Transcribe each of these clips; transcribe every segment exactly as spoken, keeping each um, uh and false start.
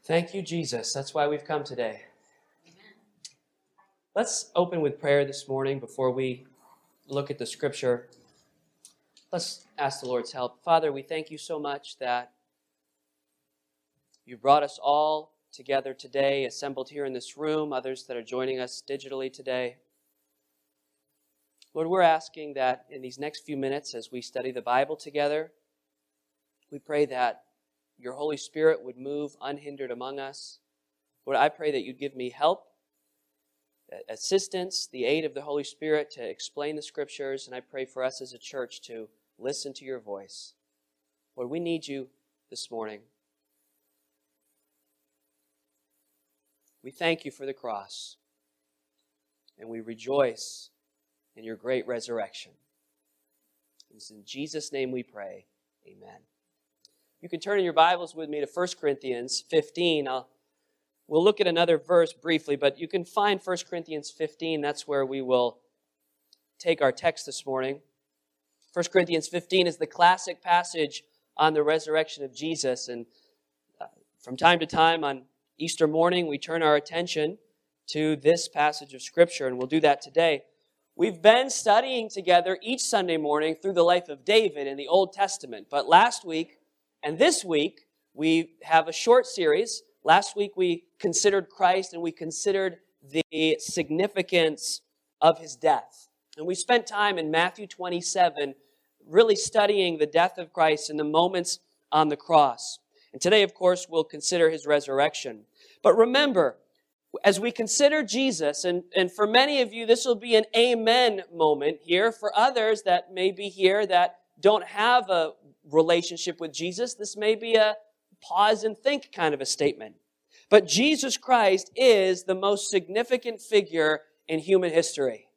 Thank you, Jesus. That's why we've come today. Let's open with prayer this morning before we look at the scripture. Let's ask the Lord's help. Father, we thank you so much that you brought us all together today, assembled here in this room, others that are joining us digitally today. Lord, we're asking that in these next few minutes as we study the Bible together, we pray that your Holy Spirit would move unhindered among us. Lord, I pray that you'd give me help, assistance, the aid of the Holy Spirit to explain the Scriptures, and I pray for us as a church to listen to your voice. Lord, we need you this morning. We thank you for the cross, and we rejoice in your great resurrection. It's in Jesus' name we pray. Amen. You can turn in your Bibles with me to First Corinthians fifteen. I'll, we'll look at another verse briefly, but you can find First Corinthians fifteen. That's where we will take our text this morning. First Corinthians fifteen is the classic passage on the resurrection of Jesus. And uh, from time to time on Easter morning, we turn our attention to this passage of Scripture, and we'll do that today. We've been studying together each Sunday morning through the life of David in the Old Testament. But last week and this week, we have a short series. Last week, we considered Christ and we considered the significance of his death. And we spent time in Matthew twenty-seven really studying the death of Christ and the moments on the cross. And today, of course, we'll consider his resurrection. But remember, as we consider Jesus, and, and for many of you, this will be an amen moment here. For others that may be here that don't have a relationship with Jesus, this may be a pause and think kind of a statement. But Jesus Christ is the most significant figure in human history.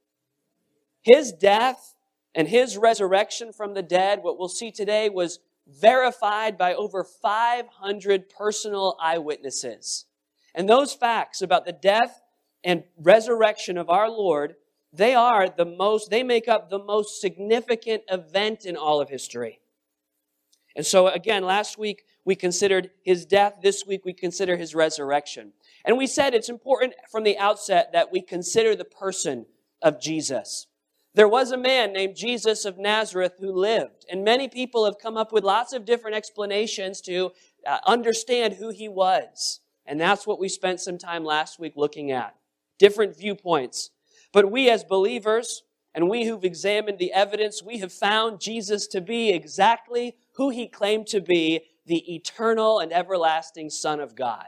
His death and his resurrection from the dead, what we'll see today, was verified by over five hundred personal eyewitnesses. And those facts about the death and resurrection of our Lord, they are the most, they make up the most significant event in all of history. And so again, last week we considered his death. This week we consider his resurrection. And we said it's important from the outset that we consider the person of Jesus. There was a man named Jesus of Nazareth who lived, and many people have come up with lots of different explanations to uh, understand who he was. And that's what we spent some time last week looking at. Different viewpoints. But we as believers, and we who've examined the evidence, we have found Jesus to be exactly who he claimed to be, the eternal and everlasting Son of God.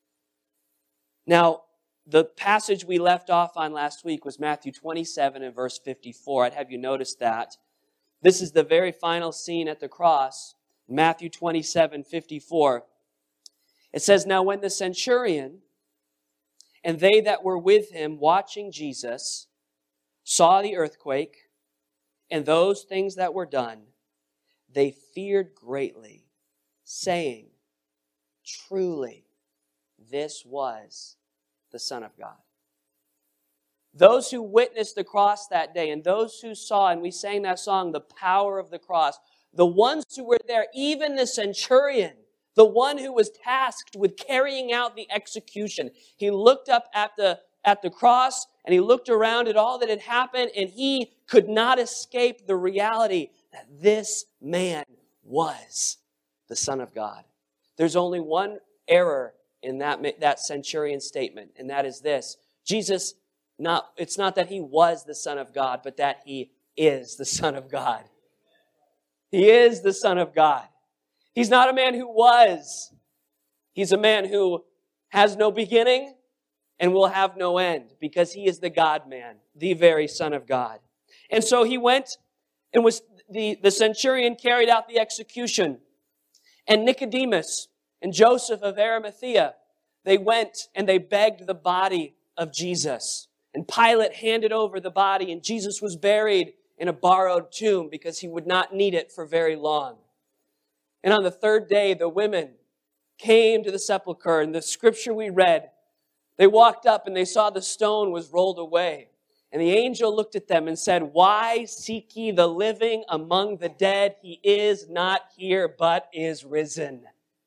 Now, the passage we left off on last week was Matthew twenty-seven and verse fifty-four. I'd have you notice that. This is the very final scene at the cross, Matthew twenty-seven, fifty-four. It says, "Now when the centurion and they that were with him watching Jesus saw the earthquake and those things that were done, they feared greatly, saying, 'Truly, this was the Son of God.'" Those who witnessed the cross that day and those who saw, and we sang that song, the power of the cross, the ones who were there, even the centurion, the one who was tasked with carrying out the execution, he looked up at the, at the cross and he looked around at all that had happened, and he could not escape the reality that this man was the Son of God. There's only one error in that, that centurion statement, and that is this. Jesus, not, it's not that he was the Son of God, but that he is the Son of God. He is the Son of God. He's not a man who was. He's a man who has no beginning and will have no end, because he is the God-man, the very Son of God. And so he went and was the, the centurion carried out the execution. And Nicodemus and Joseph of Arimathea, they went and they begged the body of Jesus. And Pilate handed over the body, and Jesus was buried in a borrowed tomb because he would not need it for very long. And on the third day, the women came to the sepulcher, and the scripture we read, they walked up and they saw the stone was rolled away. And the angel looked at them and said, "Why seek ye the living among the dead? He is not here, but is risen."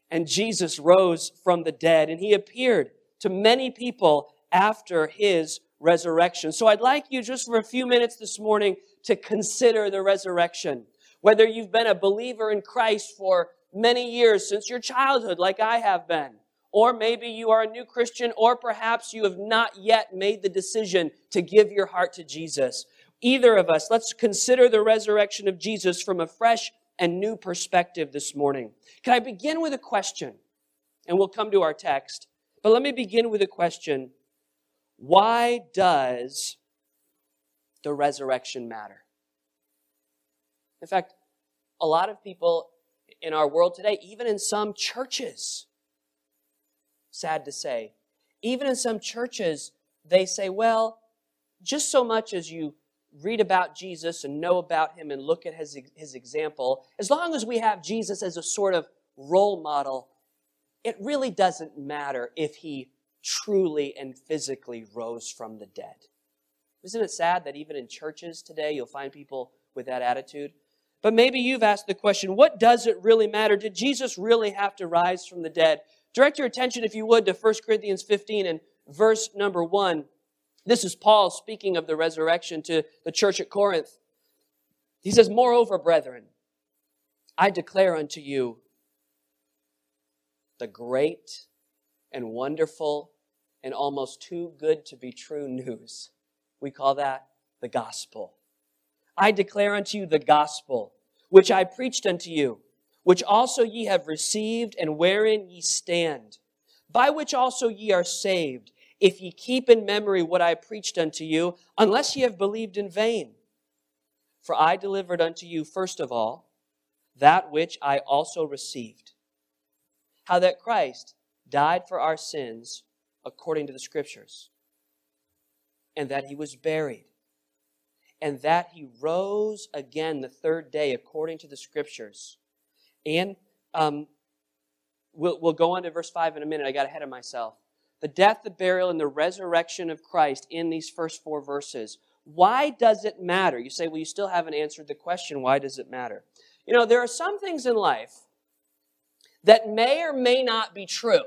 and Jesus rose from the dead, and he appeared to many people after his resurrection. So I'd like you just for a few minutes this morning to consider the resurrection. Whether you've been a believer in Christ for many years, since your childhood, like I have been, or maybe you are a new Christian, or perhaps you have not yet made the decision to give your heart to Jesus. Either of us, let's consider the resurrection of Jesus from a fresh and new perspective this morning. Can I begin with a question? And we'll come to our text. But let me begin with a question. Why does the resurrection matter? In fact, a lot of people in our world today, even in some churches, sad to say, even in some churches, they say, well, just so much as you read about Jesus and know about him and look at his, his example, as long as we have Jesus as a sort of role model, it really doesn't matter if he truly and physically rose from the dead. Isn't it sad that even in churches today, you'll find people with that attitude? But maybe you've asked the question, what does it really matter? Did Jesus really have to rise from the dead? Direct your attention, if you would, to First Corinthians fifteen and verse number one. This is Paul speaking of the resurrection to the church at Corinth. He says, moreover, brethren, I declare unto you the great and wonderful and almost too good to be true news. We call that the gospel. I declare unto you the gospel, which I preached unto you, which also ye have received, and wherein ye stand, by which also ye are saved, if ye keep in memory what I preached unto you, unless ye have believed in vain. For I delivered unto you first of all that which I also received, how that Christ died for our sins according to the Scriptures, and that he was buried, and that he rose again the third day according to the Scriptures. And um, we'll, we'll go on to verse five in a minute. I got ahead of myself. The death, the burial, and the resurrection of Christ in these first four verses. Why does it matter? You say, well, you still haven't answered the question, why does it matter? You know, there are some things in life that may or may not be true,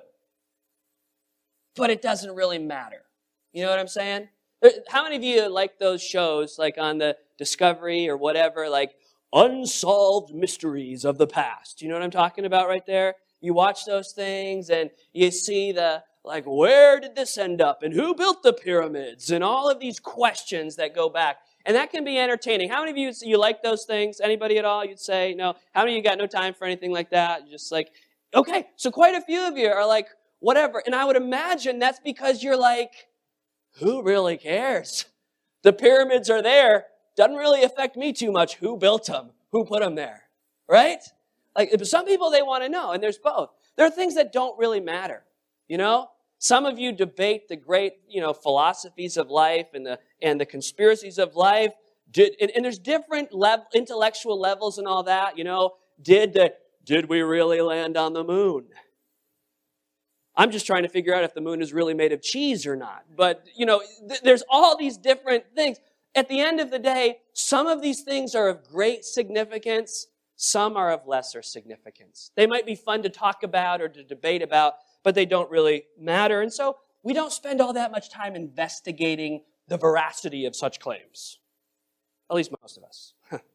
but it doesn't really matter. You know what I'm saying? How many of you like those shows, like on the Discovery or whatever, like Unsolved Mysteries of the Past? You know what I'm talking about right there? You watch those things and you see the, like, where did this end up? And who built the pyramids? And all of these questions that go back. And that can be entertaining. How many of you, you like those things? Anybody at all? You'd say, no. How many of you got no time for anything like that? You're just like, okay, so quite a few of you are like, whatever. And I would imagine that's because you're like, who really cares? The pyramids are there. Doesn't really affect me too much. Who built them? Who put them there? Right? Like, some people, they want to know, and there's both. There are things that don't really matter, you know? Some of you debate the great, you know, philosophies of life and the and the conspiracies of life. Did, and, and there's different level, intellectual levels and all that, you know? Did the, did we really land on the moon? I'm just trying to figure out if the moon is really made of cheese or not. But, you know, th- there's all these different things. At the end of the day, some of these things are of great significance. Some are of lesser significance. They might be fun to talk about or to debate about, but they don't really matter. And so we don't spend all that much time investigating the veracity of such claims. At least most of us.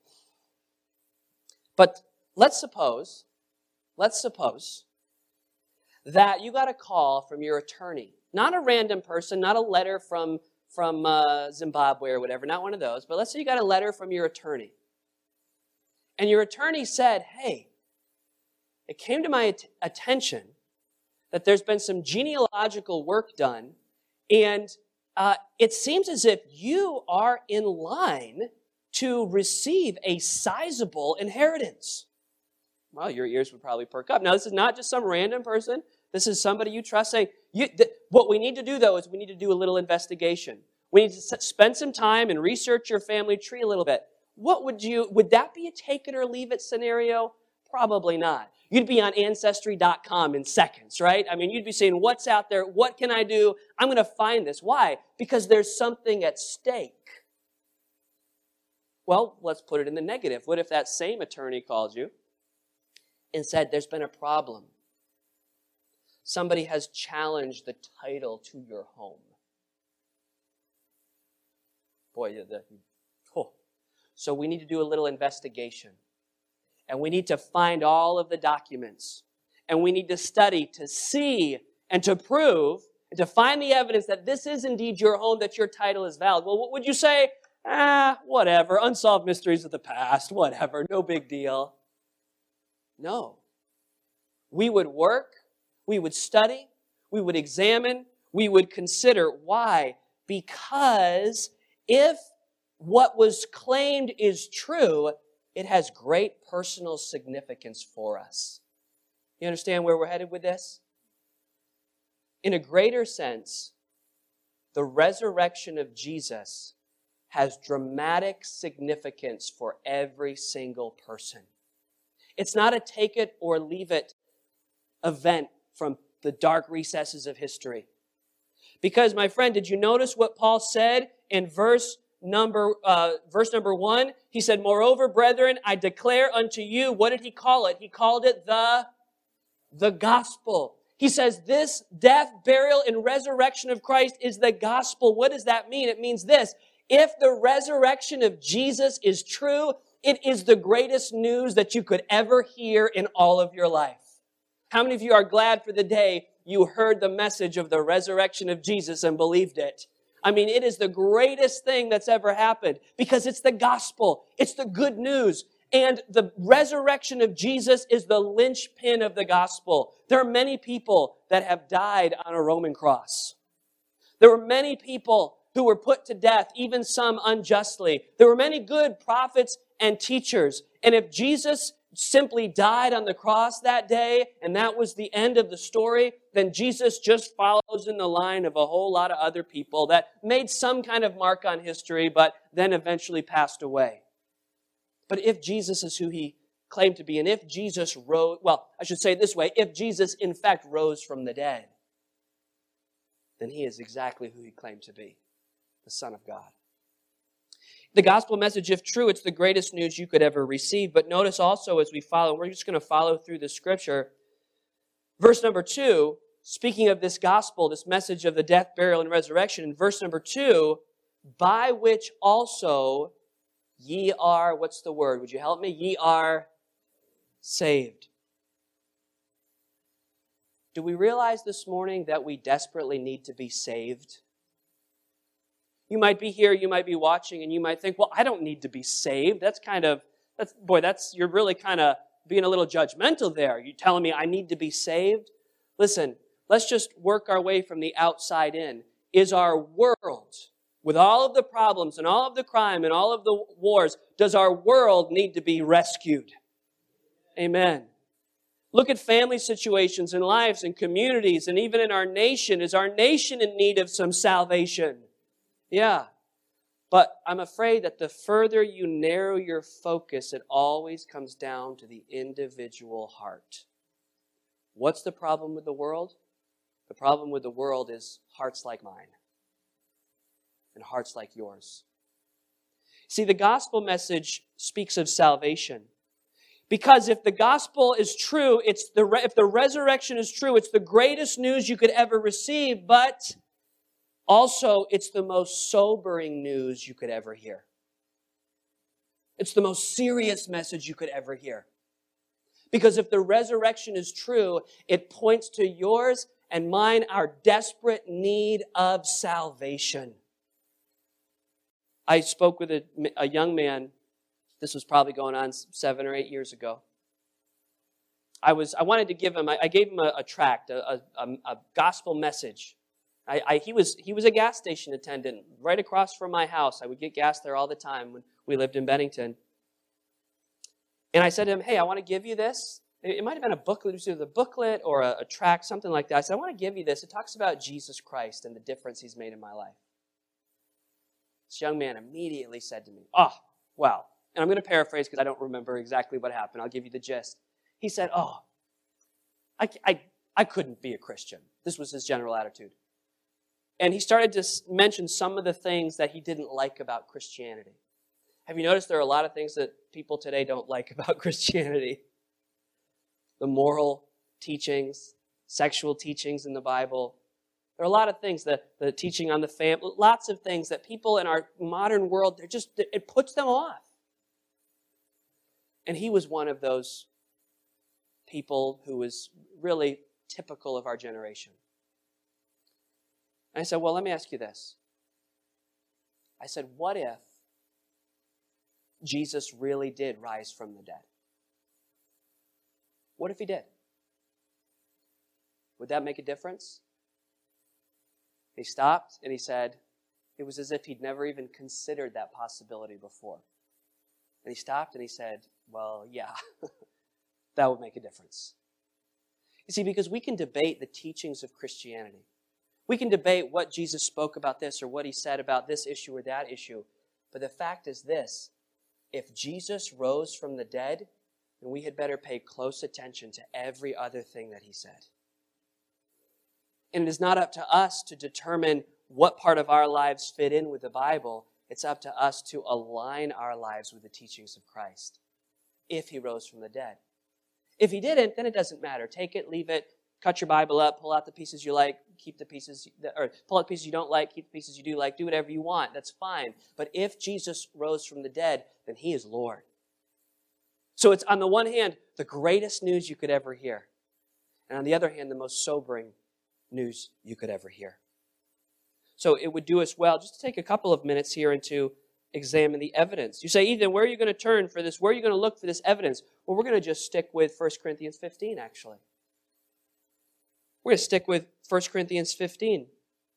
But let's suppose, let's suppose that you got a call from your attorney. Not a random person, not a letter from, from uh, Zimbabwe or whatever, not one of those. But let's say you got a letter from your attorney. And your attorney said, hey, it came to my at- attention that there's been some genealogical work done, and uh, it seems as if you are in line to receive a sizable inheritance. Well, your ears would probably perk up. Now, this is not just some random person. This is somebody you trust saying, you, th- what we need to do, though, is we need to do a little investigation. We need to s- spend some time and research your family tree a little bit. What would you, would that be a take it or leave it scenario? Probably not. You'd be on Ancestry dot com in seconds, right? I mean, you'd be saying, what's out there? What can I do? I'm going to find this. Why? Because there's something at stake. Well, let's put it in the negative. What if that same attorney called you and said, there's been a problem. somebody has challenged the title to your home. Boy, the, oh. So we need to do a little investigation. And we need to find all of the documents. And we need to study to see and to prove and to find the evidence that this is indeed your home, that your title is valid. Well, what would you say? Ah, whatever. Unsolved mysteries of the past. Whatever. No big deal. No. We would work. We would study. We would examine. We would consider. Why? Because if what was claimed is true, it has great personal significance for us. You understand where we're headed with this? In a greater sense, the resurrection of Jesus has dramatic significance for every single person. It's not a take it or leave it event from the dark recesses of history. Because, my friend, did you notice what Paul said in verse number uh, verse number one? He said, "Moreover, brethren, I declare unto you," what did he call it? He called it the, the gospel. He says this death, burial, and resurrection of Christ is the gospel. What does that mean? It means this: if the resurrection of Jesus is true, it is the greatest news that you could ever hear in all of your life. How many of you are glad for the day you heard the message of the resurrection of Jesus and believed it? I mean, it is the greatest thing that's ever happened because it's the gospel. It's the good news. And the resurrection of Jesus is the linchpin of the gospel. There are many people that have died on a Roman cross. There were many people who were put to death, even some unjustly. There were many good prophets and teachers. And if Jesus simply died on the cross that day, and that was the end of the story, then Jesus just follows in the line of a whole lot of other people that made some kind of mark on history, but then eventually passed away. But if Jesus is who he claimed to be, and if Jesus rose, well, I should say it this way, if Jesus in fact rose from the dead, then he is exactly who he claimed to be, the Son of God. The gospel message, if true, it's the greatest news you could ever receive. But notice also as we follow, we're just going to follow through the scripture. Verse number two, speaking of this gospel, this message of the death, burial, and resurrection, in verse number two, by which also ye are, what's the word? Would you help me? Ye are saved. Do we realize this morning that we desperately need to be saved? You might be here, you might be watching, and you might think, well, I don't need to be saved. That's kind of, that's boy, that's you're really kind of being a little judgmental there. You're telling me I need to be saved? Listen, let's just work our way from the outside in. Is our world, with all of the problems and all of the crime and all of the wars, does our world need to be rescued? Amen. Look at family situations and lives and communities and even in our nation. Is our nation in need of some salvation? Yeah. But I'm afraid that the further you narrow your focus, it always comes down to the individual heart. What's the problem with the world? The problem with the world is hearts like mine and hearts like yours. See, the gospel message speaks of salvation. Because if the gospel is true, it's the if the resurrection is true, it's the greatest news you could ever receive, but also it's the most sobering news you could ever hear. It's the most serious message you could ever hear. Because if the resurrection is true, it points to yours and mine, our desperate need of salvation. I spoke with a, a young man. This was probably going on seven or eight years ago. I was I wanted to give him, I, I gave him a, a tract, a, a, a gospel message. I, I, he was he was a gas station attendant right across from my house. I would get gas there all the time when we lived in Bennington. And I said to him, hey, I want to give you this. It, it might have been a booklet, it was either a booklet or a, a tract, something like that. I said, I want to give you this. It talks about Jesus Christ and the difference he's made in my life. This young man immediately said to me, oh, wow. And I'm going to paraphrase because I don't remember exactly what happened. I'll give you the gist. He said, oh, I, I, I couldn't be a Christian. This was his general attitude. And he started to mention some of the things that he didn't like about Christianity. Have you noticed there are a lot of things that people today don't like about Christianity? The moral teachings, sexual teachings in the Bible. There are a lot of things, the, the teaching on the family, lots of things that people in our modern world, they're just, it puts them off. And he was one of those people who was really typical of our generation. And I said, well, let me ask you this. I said, what if Jesus really did rise from the dead? What if he did? Would that make a difference? He stopped and he said, it was as if he'd never even considered that possibility before. And he stopped and he said, well, yeah, that would make a difference. You see, because we can debate the teachings of Christianity. We can debate what Jesus spoke about this or what he said about this issue or that issue. But the fact is this, if Jesus rose from the dead, then we had better pay close attention to every other thing that he said. And it is not up to us to determine what part of our lives fit in with the Bible. It's up to us to align our lives with the teachings of Christ if he rose from the dead. If he didn't, then it doesn't matter. Take it, leave it, cut your Bible up, pull out the pieces you like, keep the pieces, or pull out the pieces you don't like, keep the pieces you do like, do whatever you want. That's fine. But if Jesus rose from the dead, then he is Lord. So it's on the one hand, the greatest news you could ever hear. And on the other hand, the most sobering news you could ever hear. So it would do us well just to take a couple of minutes here and to examine the evidence. You say, Ethan, where are you going to turn for this? Where are you going to look for this evidence? Well, we're going to just stick with First Corinthians fifteen, actually. We're going to stick with First Corinthians fifteen.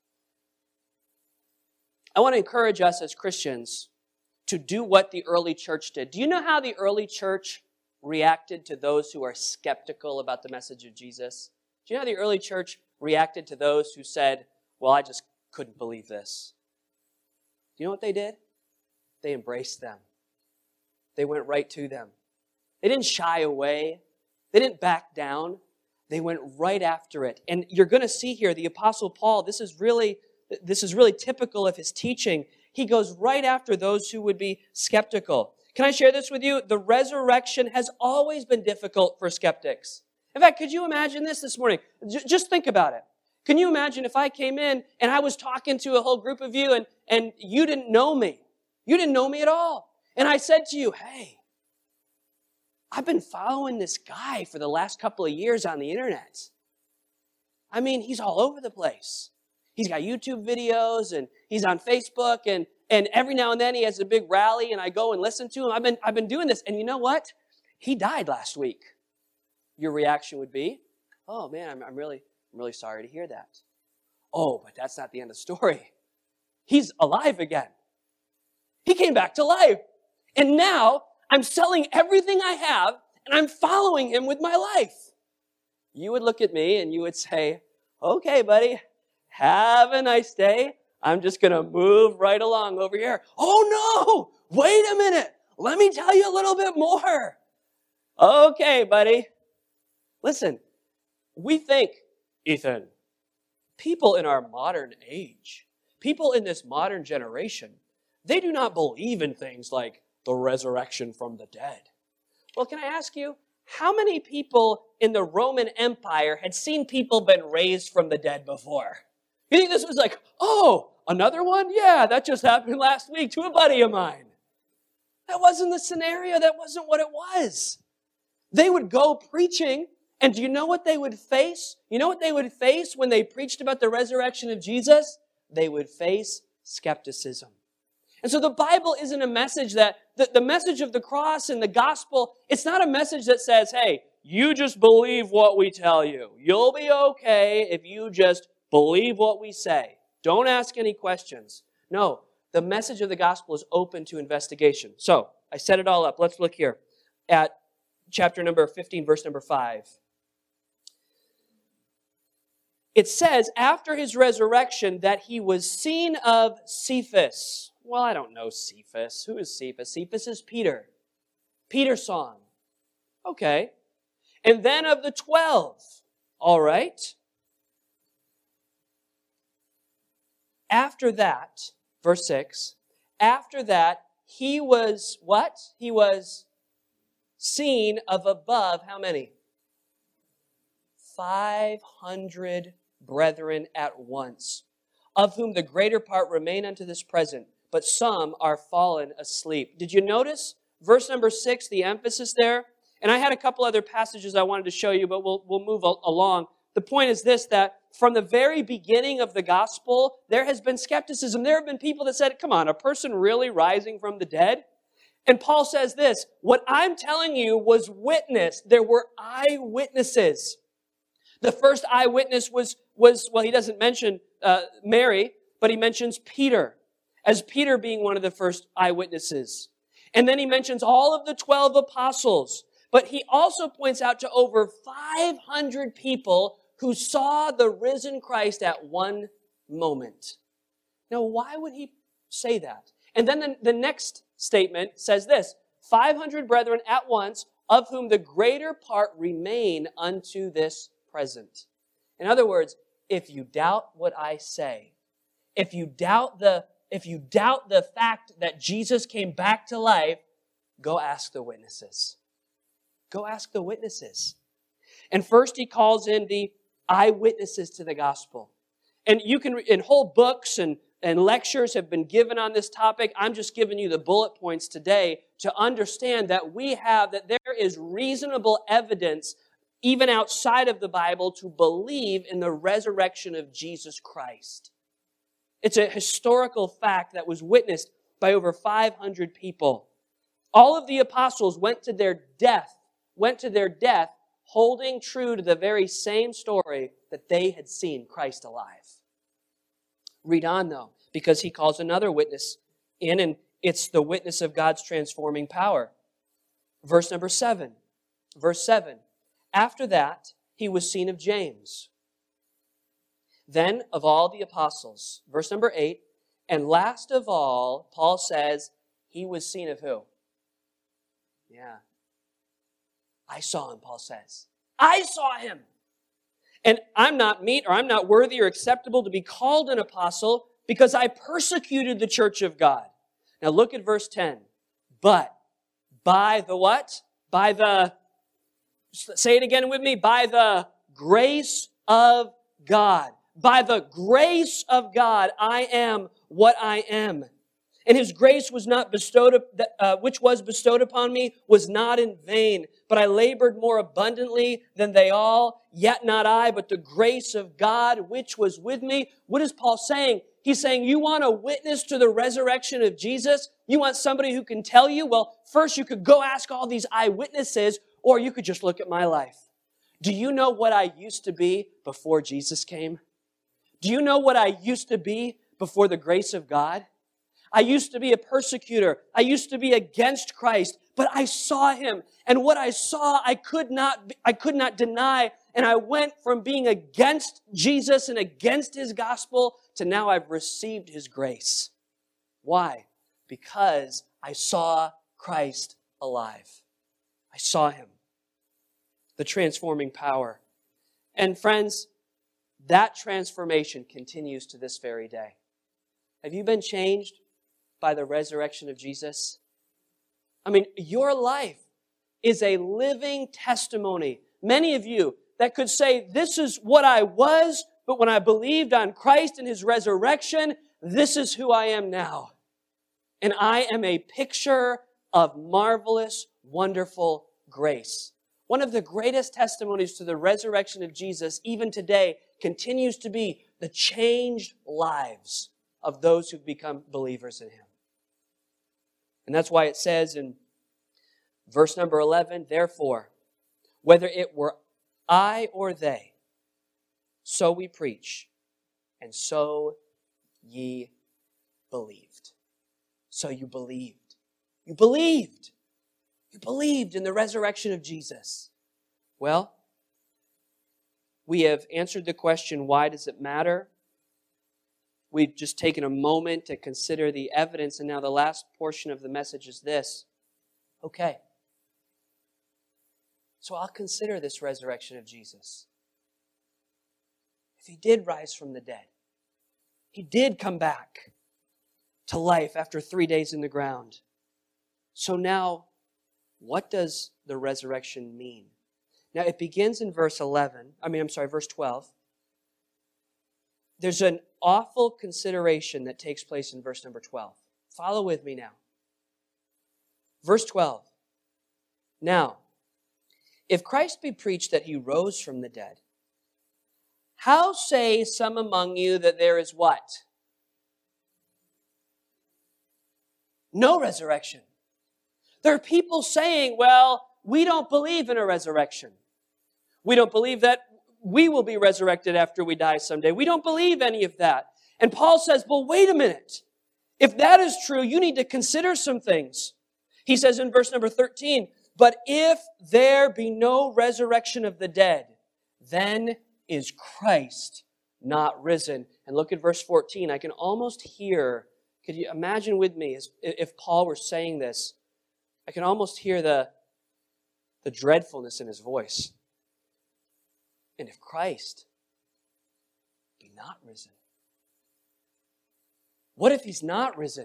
I want to encourage us as Christians to do what the early church did. Do you know how the early church reacted to those who are skeptical about the message of Jesus? Do you know how the early church reacted to those who said, well, I just couldn't believe this? Do you know what they did? They embraced them. They went right to them. They didn't shy away. They didn't back down. They went right after it. And you're going to see here the Apostle Paul, this is really, this is really typical of his teaching. He goes right after those who would be skeptical. Can I share this with you? The resurrection has always been difficult for skeptics. In fact, could you imagine this this morning? J- just think about it. Can you imagine if I came in and I was talking to a whole group of you and, and you didn't know me? You didn't know me at all. And I said to you, hey, I've been following this guy for the last couple of years on the internet. I mean, he's all over the place. He's got YouTube videos and he's on Facebook and, and every now and then he has a big rally and I go and listen to him. I've been, I've been doing this. And you know what? He died last week. Your reaction would be, oh man, I'm, I'm really, I'm really sorry to hear that. Oh, but that's not the end of the story. He's alive again. He came back to life. And now I'm selling everything I have and I'm following him with my life. You would look at me and you would say, okay, buddy, have a nice day. I'm just going to move right along over here. Oh no, wait a minute. Let me tell you a little bit more. Okay, buddy. Listen, we think, Ethan, people in our modern age, people in this modern generation, they do not believe in things like the resurrection from the dead. Well, can I ask you, how many people in the Roman Empire had seen people been raised from the dead before? You think this was like, oh, another one? Yeah, that just happened last week to a buddy of mine. That wasn't the scenario. That wasn't what it was. They would go preaching, and do you know what they would face? You know what they would face when they preached about the resurrection of Jesus? They would face skepticism. And so the Bible isn't a message that, the, the message of the cross and the gospel, it's not a message that says, hey, you just believe what we tell you. You'll be okay if you just believe what we say. Don't ask any questions. No, the message of the gospel is open to investigation. So, I set it all up. Let's look here at chapter number fifteen, verse number five. It says, after his resurrection, that he was seen of Cephas. Well, I don't know Cephas. Who is Cephas? Cephas is Peter. Peter saw him. Okay. And then of the twelve. All right. After that, verse six, after that, he was what? He was seen of above how many? five hundred brethren at once, of whom the greater part remain unto this present, but some are fallen asleep. Did you notice verse number six, the emphasis there? And I had a couple other passages I wanted to show you, but we'll, we'll move along. The point is this, that from the very beginning of the gospel, there has been skepticism. There have been people that said, come on, a person really rising from the dead? And Paul says this, what I'm telling you was witnessed. There were eyewitnesses. The first eyewitness was, was well, he doesn't mention uh, Mary, but he mentions Peter, as Peter being one of the first eyewitnesses. And then he mentions all of the twelve apostles. But he also points out to over five hundred people who saw the risen Christ at one moment. Now, why would he say that? And then the, the next statement says this, five hundred brethren at once, of whom the greater part remain unto this present. In other words, if you doubt what I say, if you doubt the, if you doubt the fact that Jesus came back to life, go ask the witnesses. Go ask the witnesses. And first he calls in the eyewitnesses to the gospel. And you can, in whole books and, and lectures have been given on this topic. I'm just giving you the bullet points today to understand that we have, that there is reasonable evidence even outside of the Bible to believe in the resurrection of Jesus Christ. It's a historical fact that was witnessed by over five hundred people. All of the apostles went to their death went to their death holding true to the very same story that they had seen Christ alive. Read on, though, because he calls another witness in, and it's the witness of God's transforming power. Verse number seven. Verse seven. After that, he was seen of James. Then of all the apostles. Verse number eight. And last of all, Paul says, he was seen of who? Yeah. I saw him, Paul says. I saw him. And I'm not meet or I'm not worthy or acceptable to be called an apostle because I persecuted the church of God. Now look at verse ten. But by the what? By the, say it again with me, by the grace of God. By the grace of God, I am what I am. And his grace was not bestowed, uh, which was bestowed upon me, was not in vain. But I labored more abundantly than they all, yet not I, but the grace of God which was with me. What is Paul saying? He's saying, you want a witness to the resurrection of Jesus? You want somebody who can tell you? Well, first you could go ask all these eyewitnesses, or you could just look at my life. Do you know what I used to be before Jesus came? Do you know what I used to be before the grace of God? I used to be a persecutor. I used to be against Christ, but I saw him. And what I saw, I could not, I could not deny. And I went from being against Jesus and against his gospel to now I've received his grace. Why? Because I saw Christ alive. I saw him. The transforming power. And friends, that transformation continues to this very day. Have you been changed by the resurrection of Jesus? I mean, your life is a living testimony. Many of you that could say, this is what I was, but when I believed on Christ and his resurrection, this is who I am now. And I am a picture of marvelous, wonderful grace. One of the greatest testimonies to the resurrection of Jesus, even today, continues to be the changed lives of those who've become believers in him. And that's why it says in verse number eleven, therefore, whether it were I or they, so we preach, and so ye believed. So you believed. You believed. You believed in the resurrection of Jesus. Well, we have answered the question, why does it matter? We've just taken a moment to consider the evidence, and now the last portion of the message is this. Okay. So I'll consider this resurrection of Jesus. If he did rise from the dead, he did come back to life after three days in the ground. So now, what does the resurrection mean? Now, it begins in verse eleven. I mean, I'm sorry, verse twelve. There's an awful consideration that takes place in verse number twelve. Follow with me now. Verse twelve. Now, if Christ be preached that he rose from the dead, how say some among you that there is what? No resurrection. There are people saying, well, we don't believe in a resurrection. We don't believe that we will be resurrected after we die someday. We don't believe any of that. And Paul says, well, wait a minute. If that is true, you need to consider some things. He says in verse number thirteen, but if there be no resurrection of the dead, then is Christ not risen. And look at verse fourteen. I can almost hear, could you imagine with me, if Paul were saying this, I can almost hear the, the dreadfulness in his voice. And if Christ be not risen? What if he's not risen?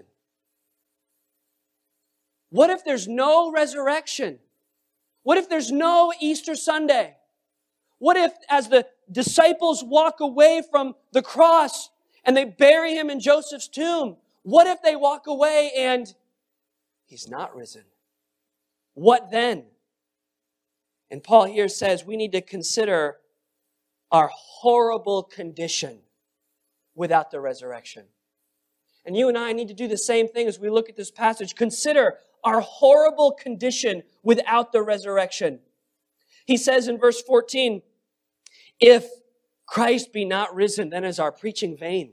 What if there's no resurrection? What if there's no Easter Sunday? What if, as the disciples walk away from the cross and they bury him in Joseph's tomb, what if they walk away and he's not risen? What then? And Paul here says we need to consider our horrible condition without the resurrection. And you and I need to do the same thing as we look at this passage. Consider our horrible condition without the resurrection. He says in verse fourteen, if Christ be not risen, then is our preaching vain.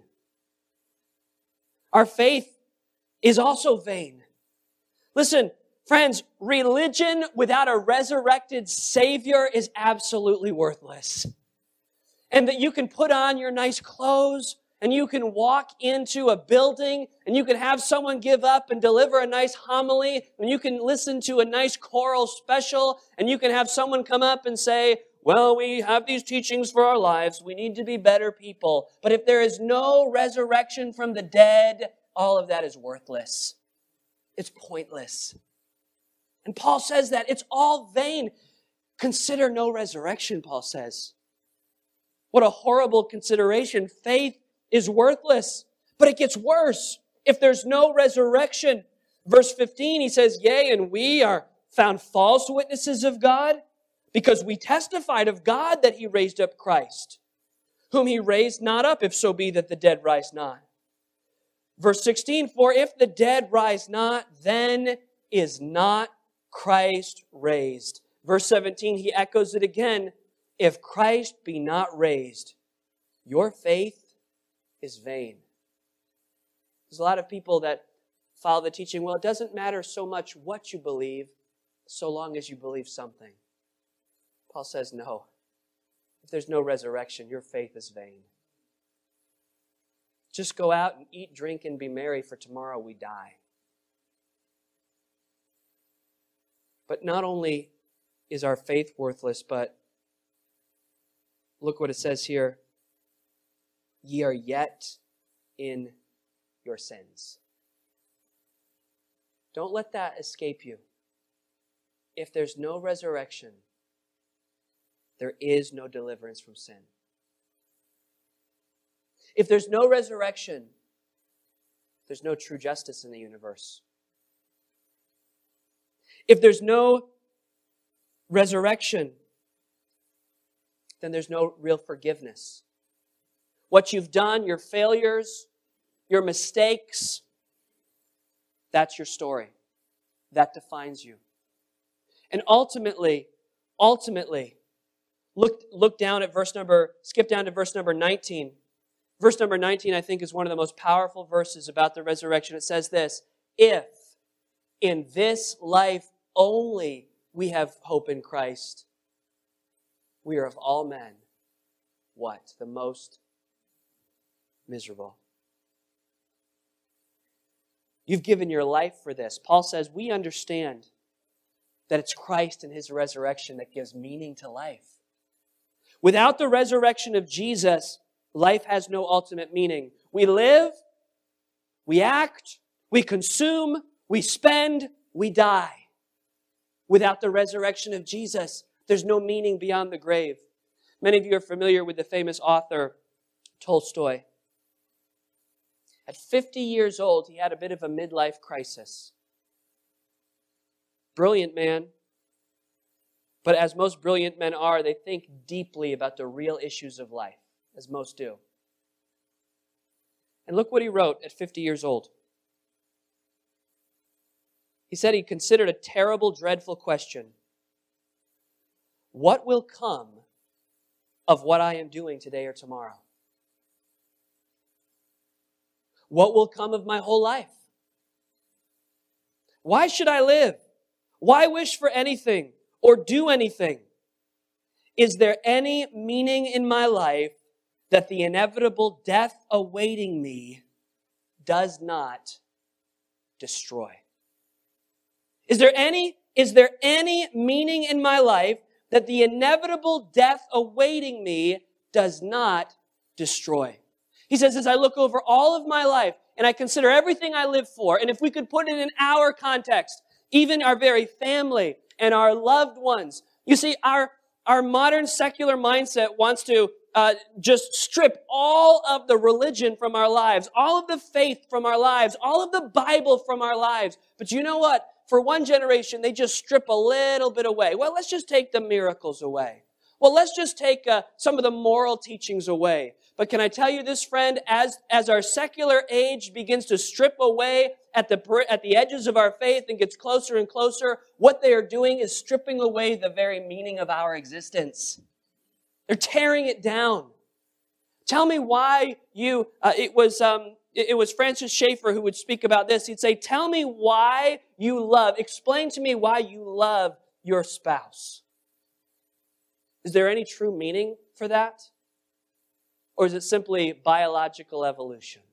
Our faith is also vain. Listen, friends, religion without a resurrected Savior is absolutely worthless. And that you can put on your nice clothes and you can walk into a building and you can have someone give up and deliver a nice homily and you can listen to a nice choral special and you can have someone come up and say, well, we have these teachings for our lives. We need to be better people. But if there is no resurrection from the dead, all of that is worthless. It's pointless. And Paul says that it's all vain. Consider no resurrection, Paul says. What a horrible consideration. Faith is worthless. But it gets worse. If there's no resurrection, verse fifteen, he says, yea, and we are found false witnesses of God, because we testified of God that he raised up Christ, whom he raised not up, if so be that the dead rise not. Verse sixteen, for if the dead rise not, then is not Christ raised. Verse seventeen, he echoes it again. If Christ be not raised, your faith is vain. There's a lot of people that follow the teaching, well, it doesn't matter so much what you believe, so long as you believe something. Paul says, no. If there's no resurrection, your faith is vain. Just go out and eat, drink, and be merry, for tomorrow we die. But not only is our faith worthless, but look what it says here. Ye are yet in your sins. Don't let that escape you. If there's no resurrection, there is no deliverance from sin. If there's no resurrection, there's no true justice in the universe. If there's no resurrection, then there's no real forgiveness. What you've done, your failures, your mistakes, that's your story. That defines you. And ultimately, ultimately, look, look down at verse number, skip down to verse number nineteen. Verse number nineteen, I think, is one of the most powerful verses about the resurrection. It says this, if in this life only we have hope in Christ, we are of all men, what? The most miserable. You've given your life for this. Paul says we understand that it's Christ and his resurrection that gives meaning to life. Without the resurrection of Jesus, life has no ultimate meaning. We live, we act, we consume, we spend, we die. Without the resurrection of Jesus, There's no meaning beyond the grave. Many of you are familiar with the famous author Tolstoy. At fifty years old, he had a bit of a midlife crisis. Brilliant man. But as most brilliant men are, they think deeply about the real issues of life, as most do. And look what he wrote at fifty years old. He said he considered a terrible, dreadful question. What will come of what I am doing today or tomorrow? What will come of my whole life? Why should I live? Why wish for anything or do anything? Is there any meaning in my life that the inevitable death awaiting me does not destroy? Is there any, is there any meaning in my life that the inevitable death awaiting me does not destroy? He says, as I look over all of my life and I consider everything I live for, and if we could put it in our context, even our very family and our loved ones. You see, our, our modern secular mindset wants to uh, just strip all of the religion from our lives, all of the faith from our lives, all of the Bible from our lives. But you know what? For one generation, they just strip a little bit away. Well, let's just take the miracles away. Well, let's just take uh, some of the moral teachings away. But can I tell you this, friend, as, as our secular age begins to strip away at the, at the edges of our faith and gets closer and closer, what they are doing is stripping away the very meaning of our existence. They're tearing it down. Tell me why you, uh, it was, um, it, it was Francis Schaeffer who would speak about this. He'd say, tell me why you love, explain to me why you love your spouse. Is there any true meaning for that? Or is it simply biological evolution?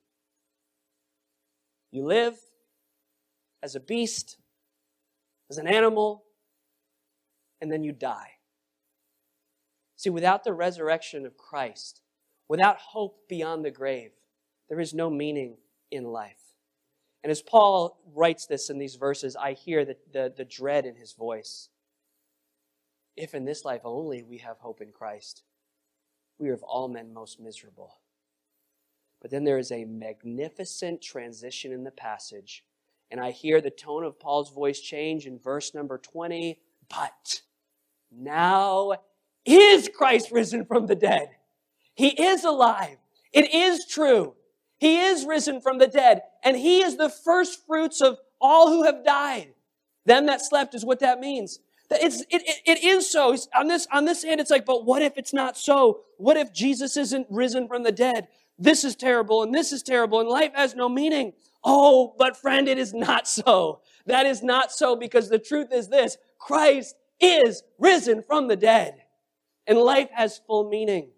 You live as a beast, as an animal, and then you die. See, without the resurrection of Christ, without hope beyond the grave, there is no meaning in life. And as Paul writes this in these verses, I hear the, the, the dread in his voice. If in this life only we have hope in Christ, we are of all men most miserable. But then there is a magnificent transition in the passage. And I hear the tone of Paul's voice change in verse number twenty. But now is Christ risen from the dead. He is alive. It is true. He is risen from the dead. And he is the first fruits of all who have died. Them that slept is what that means. It's, it, it, it is so. On this, on this hand, it's like, but what if it's not so? What if Jesus isn't risen from the dead? This is terrible, and this is terrible, and life has no meaning. Oh, but friend, it is not so. That is not so, because the truth is this: Christ is risen from the dead, and life has full meaning.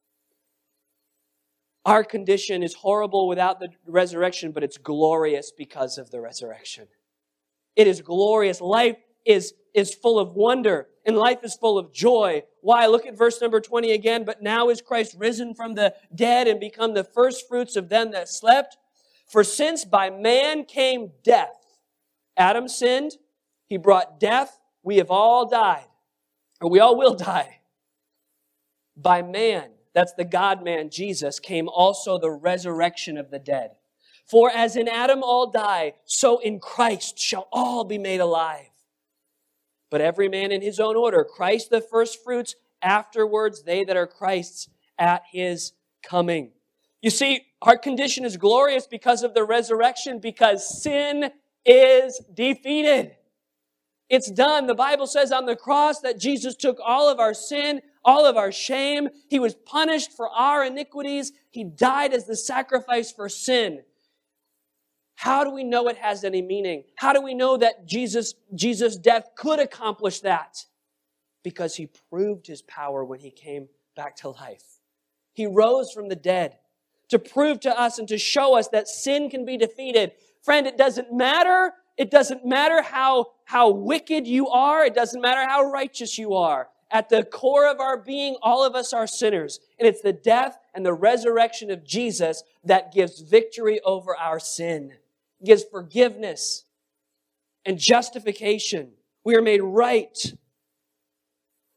Our condition is horrible without the resurrection, but it's glorious because of the resurrection. It is glorious. Life is is full of wonder, and life is full of joy. Why? Look at verse number twenty again. But now is Christ risen from the dead and become the first fruits of them that slept. For since by man came death, Adam sinned, he brought death, we have all died, or we all will die. By man, that's the God-man, Jesus, came also the resurrection of the dead. For as in Adam all die, so in Christ shall all be made alive. But every man in his own order, Christ the first fruits, afterwards they that are Christ's at his coming. You see, our condition is glorious because of the resurrection, because sin is defeated. It's done. The Bible says on the cross that Jesus took all of our sin, all of our shame. He was punished for our iniquities. He died as the sacrifice for sin. How do we know it has any meaning? How do we know that Jesus, Jesus' death could accomplish that? Because he proved his power when he came back to life. He rose from the dead to prove to us and to show us that sin can be defeated. Friend, it doesn't matter. It doesn't matter how, how wicked you are. It doesn't matter how righteous you are. At the core of our being, all of us are sinners. And it's the death and the resurrection of Jesus that gives victory over our sin. It gives forgiveness and justification. We are made right.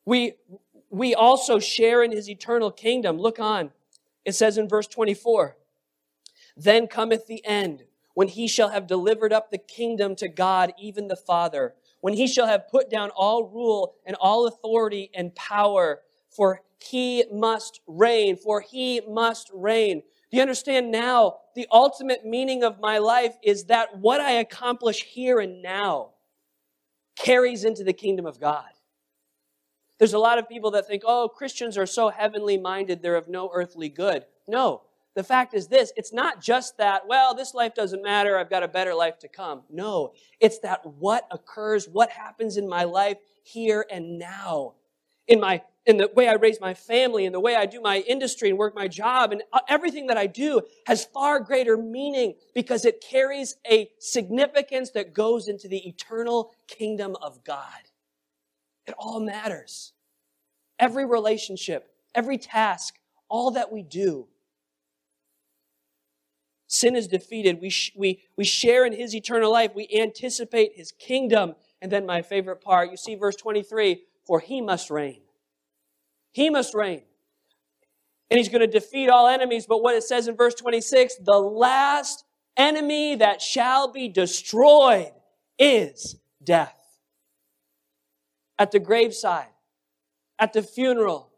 We, we also share in his eternal kingdom. Look on. It says in verse twenty-four, then cometh the end, when he shall have delivered up the kingdom to God, even the Father, when he shall have put down all rule and all authority and power, for he must reign, for he must reign. Do you understand now? The ultimate meaning of my life is that what I accomplish here and now carries into the kingdom of God. There's a lot of people that think, oh, Christians are so heavenly minded, they're of no earthly good. No, the fact is this, it's not just that, well, this life doesn't matter, I've got a better life to come. No, it's that what occurs, what happens in my life here and now, in my in the way I raise my family, in the way I do my industry and work my job, and everything that I do has far greater meaning because it carries a significance that goes into the eternal kingdom of God. It all matters. Every relationship, every task, all that we do. Sin is defeated. We, sh- we, we share in his eternal life. We anticipate his kingdom. And then my favorite part, you see verse twenty-three, for he must reign. He must reign. And he's going to defeat all enemies. But what it says in verse twenty-six, the last enemy that shall be destroyed is death. At the graveside, at the funeral,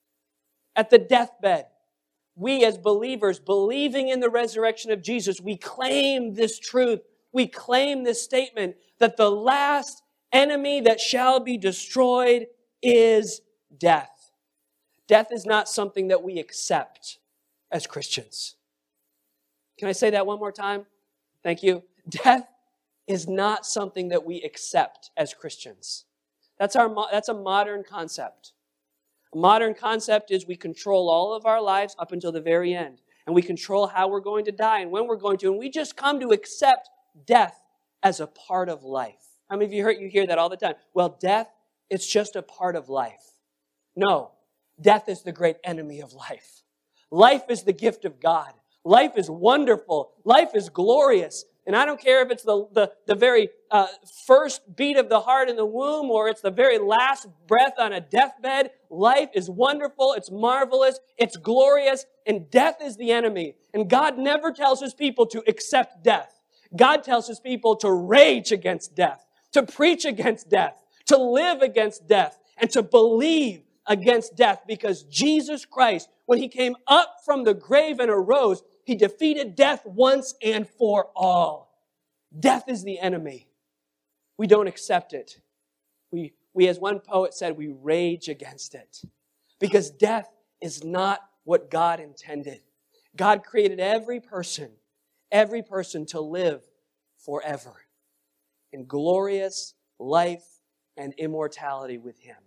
at the deathbed, we as believers, believing in the resurrection of Jesus, we claim this truth. We claim this statement that the last enemy that shall be destroyed is death. Death is not something that we accept as Christians. Can I say that one more time? Thank you. Death is not something that we accept as Christians. That's our, that's a modern concept. A modern concept is we control all of our lives up until the very end. And we control how we're going to die and when we're going to. And we just come to accept death as a part of life. How many of you heard you hear that all the time? Well, death, it's just a part of life. No, death is the great enemy of life. Life is the gift of God. Life is wonderful. Life is glorious. And I don't care if it's the, the, the very uh, first beat of the heart in the womb or it's the very last breath on a deathbed. Life is wonderful. It's marvelous. It's glorious. And death is the enemy. And God never tells his people to accept death. God tells his people to rage against death, to preach against death, to live against death, and to believe against death, because Jesus Christ, when he came up from the grave and arose, he defeated death once and for all. Death is the enemy. We don't accept it. We, we, as one poet said, we rage against it. Because death is not what God intended. God created every person, every person to live forever in glorious life and immortality with him.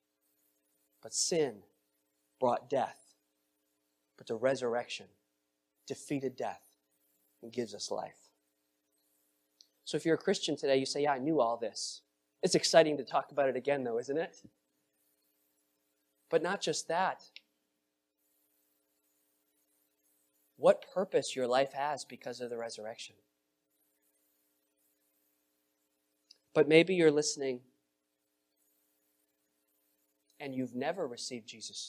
But sin brought death. But the resurrection defeated death and gives us life. So if you're a Christian today, you say, yeah, I knew all this. It's exciting to talk about it again, though, isn't it? But not just that. What purpose your life has because of the resurrection. But maybe you're listening and you've never received Jesus.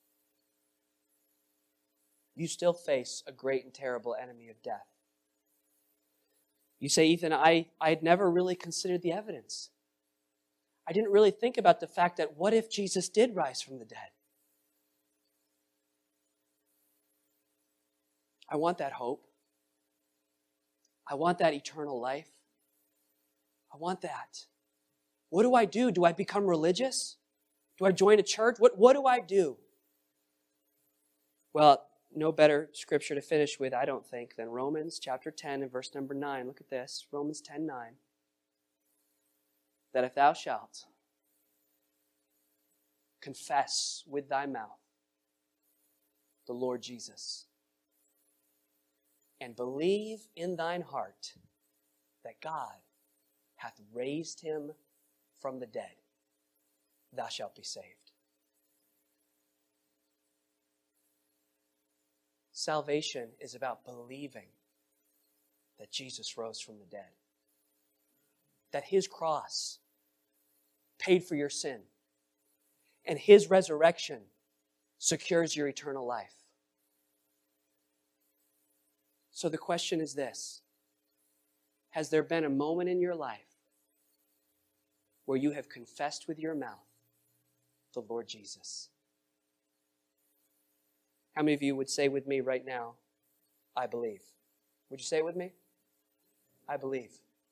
You still face a great and terrible enemy of death. You say, Ethan, I, I had never really considered the evidence. I didn't really think about the fact that what if Jesus did rise from the dead? I want that hope. I want that eternal life. I want that. What do I do? Do I become religious? Do I join a church? What, what do I do? Well, no better scripture to finish with, I don't think, than Romans chapter ten and verse number nine. Look at this, Romans ten nine. That if thou shalt confess with thy mouth the Lord Jesus and believe in thine heart that God hath raised him from the dead, thou shalt be saved. Salvation is about believing that Jesus rose from the dead, that his cross paid for your sin, And his resurrection secures your eternal life. So the question is this: has there been a moment in your life where you have confessed with your mouth the Lord Jesus? How many of you would say with me right now, I believe? Would you say it with me? I believe.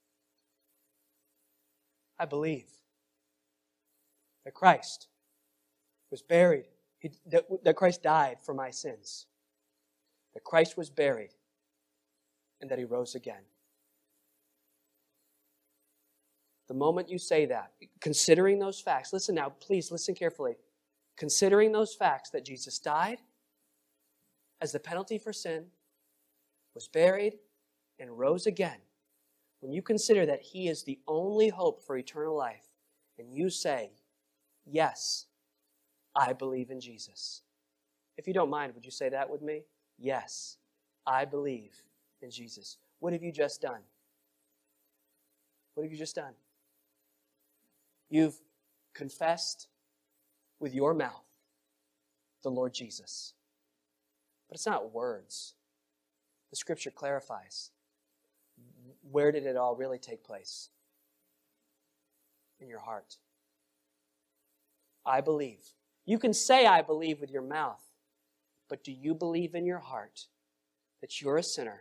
I believe that Christ was buried, he, that, that Christ died for my sins, that Christ was buried, and that he rose again. The moment you say that, considering those facts, listen now, please listen carefully. Considering those facts that Jesus died as the penalty for sin, was buried, and rose again, when you consider that he is the only hope for eternal life, and you say, yes, I believe in Jesus. If you don't mind, would you say that with me? Yes, I believe in Jesus. What have you just done? What have you just done? You've confessed with your mouth the Lord Jesus. But it's not words. The Scripture clarifies. Where did it all really take place? In your heart. I believe. You can say I believe with your mouth, but do you believe in your heart that you're a sinner,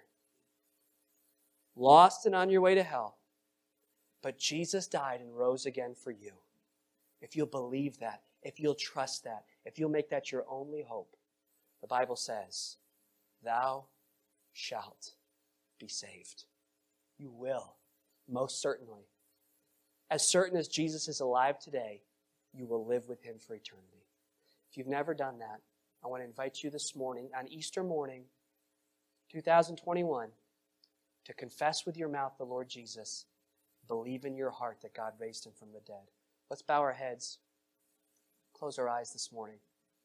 lost and on your way to hell, but Jesus died and rose again for you? If you'll believe that, if you'll trust that, if you'll make that your only hope, the Bible says, thou shalt be saved. You will, most certainly. As certain as Jesus is alive today, you will live with him for eternity. If you've never done that, I want to invite you this morning, on Easter morning, two thousand twenty-one, to confess with your mouth the Lord Jesus. Believe in your heart that God raised him from the dead. Let's bow our heads, close our eyes this morning.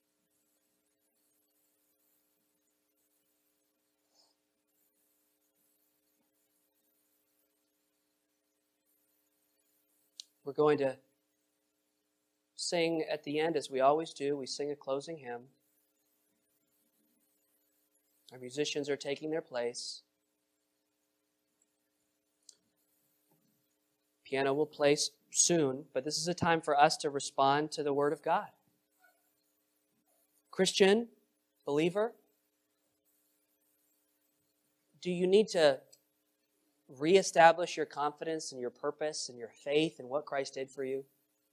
We're going to sing at the end, as we always do. We sing a closing hymn. Our musicians are taking their place. Piano will play soon, but this is a time for us to respond to the Word of God. Christian, believer, do you need to reestablish your confidence and your purpose and your faith in what Christ did for you?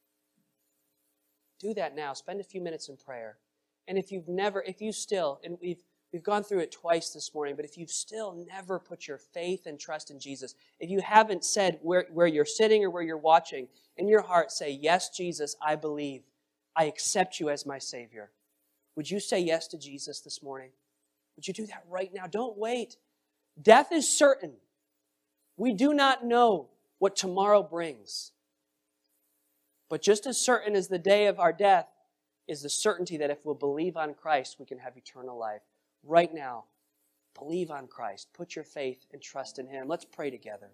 Do that now. Spend a few minutes in prayer. And if you've never, if you still, and we've we've gone through it twice this morning, but if you've still never put your faith and trust in Jesus, if you haven't said where, where you're sitting or where you're watching, in your heart say, yes, Jesus, I believe. I accept you as my Savior. Would you say yes to Jesus this morning? Would you do that right now? Don't wait. Death is certain. We do not know what tomorrow brings. But just as certain as the day of our death is the certainty that if we'll believe on Christ, we can have eternal life. Right now, believe on Christ. Put your faith and trust in him. Let's pray together.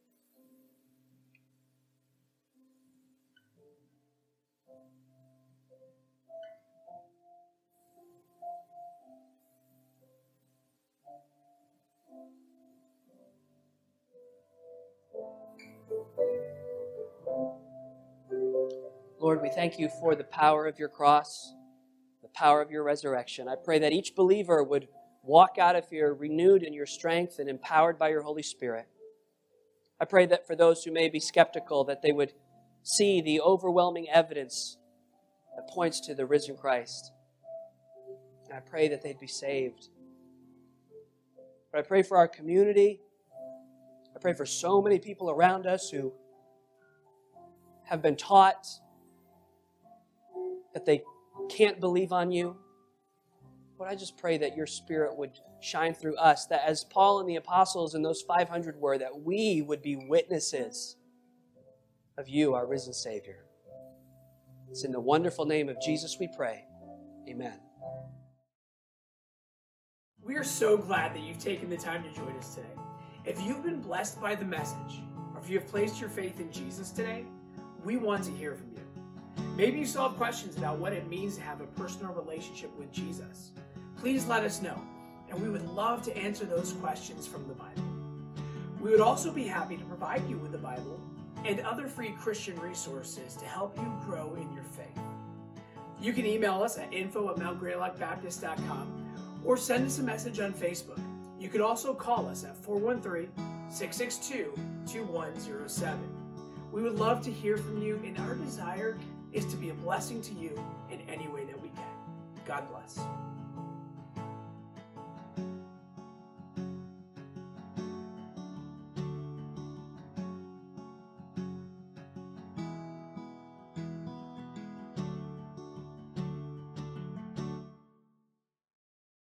Lord, we thank you for the power of your cross, the power of your resurrection. I pray that each believer would walk out of here renewed in your strength and empowered by your Holy Spirit. I pray that for those who may be skeptical, that they would see the overwhelming evidence that points to the risen Christ. And I pray that they'd be saved. But I pray for our community. I pray for so many people around us who have been taught that they can't believe on you. Lord, I just pray that your Spirit would shine through us, that as Paul and the apostles and those five hundred were, that we would be witnesses of you, our risen Savior. It's in the wonderful name of Jesus we pray. Amen. We are so glad that you've taken the time to join us today. If you've been blessed by the message, or if you have placed your faith in Jesus today, we want to hear from you. Maybe you still have questions about what it means to have a personal relationship with Jesus. Please let us know, and we would love to answer those questions from the Bible. We would also be happy to provide you with the Bible and other free Christian resources to help you grow in your faith. You can email us at info at mount greylock baptist dot com or send us a message on Facebook. You could also call us at four one three, six six two, two one zero seven. We would love to hear from you, and our desire is to be a blessing to you in any way that we can. God bless.